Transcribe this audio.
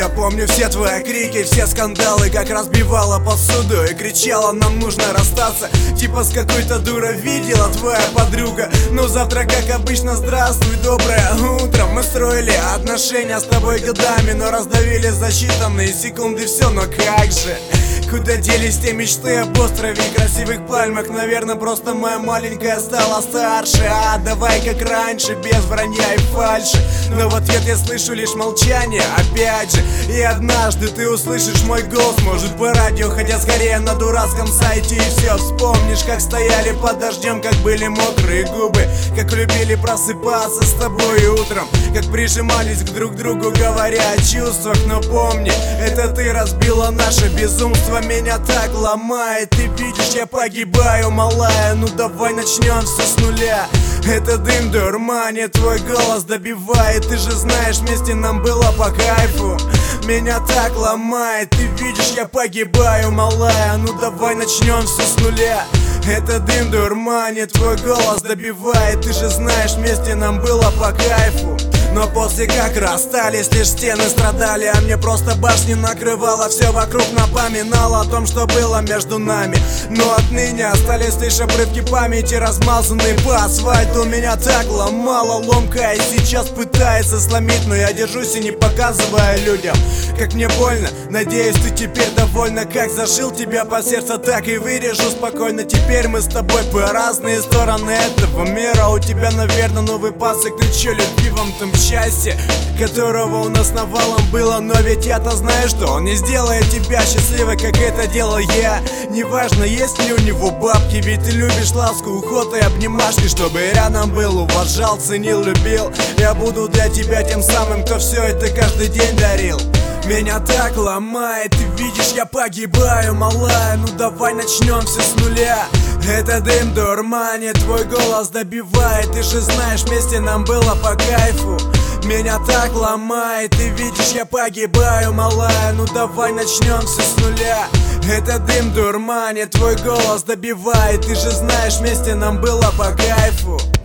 помню все твои крики, все скандалы, как разбивала посуду и кричала: нам нужно расстаться. Типа с какой-то дурой видела твоя подруга. Ну завтра, как обычно, здравствуй, доброе утро. Мы строили отношения с тобой годами, но раздавили за считанные секунды все. Но как же, куда делись те мечты об острове и красивых пальмах? Наверное, просто моя маленькая стала старше. А давай как раньше, без вранья и фальши. Но в ответ я слышу лишь молчание, опять же. И однажды ты услышишь мой голос, может по радио, хотя скорее на дурацком сайте. И все вспомнишь, как стояли под дождем, как были мокрые губы, как любили просыпаться с тобой утром, как прижимались к друг другу, говоря о чувствах. Но помни, это ты разбила наше безумство. Меня так ломает, ты видишь, я погибаю, малая. Ну давай начнем все с нуля. Это дым дурманит, твой голос добивает. Ты же знаешь, вместе нам было по кайфу. Меня так ломает, ты видишь, я погибаю, малая. Ну давай начнем все с нуля. Это дым дурманит, твой голос добивает. Ты же знаешь, вместе нам было по кайфу. Но после как расстались, лишь стены страдали, а мне просто башни накрывало. Все вокруг напоминало о том, что было между нами. Но отныне остались лишь обрывки памяти, размазанные по асфальту. Меня так ломало, ломка, и сейчас пытается сломить. Но я держусь и не показываю людям, как мне больно. Надеюсь, ты теперь довольна. Как зашил тебя по сердцу, так и вырежу спокойно. Теперь мы с тобой по разные стороны этого мира. У тебя, наверное, новый пасок, ты че, любви вам там счастье, которого у нас навалом было. Но ведь я-то знаю, что он не сделает тебя счастливой, как это делал я. Неважно, есть ли у него бабки, ведь ты любишь ласку, уход и обнимашки. Чтобы рядом был, уважал, ценил, любил. Я буду для тебя тем самым, кто все это каждый день дарил. Меня так ломает, ты видишь, я погибаю, малая. Ну давай начнем все с нуля. Это дым дурманит, твой голос добивает. Ты же знаешь, вместе нам было по кайфу. Меня так ломает, ты видишь, я погибаю, малая. Ну давай начнем все с нуля. Это дым дурманит, твой голос добивает. Ты же знаешь, вместе нам было по кайфу.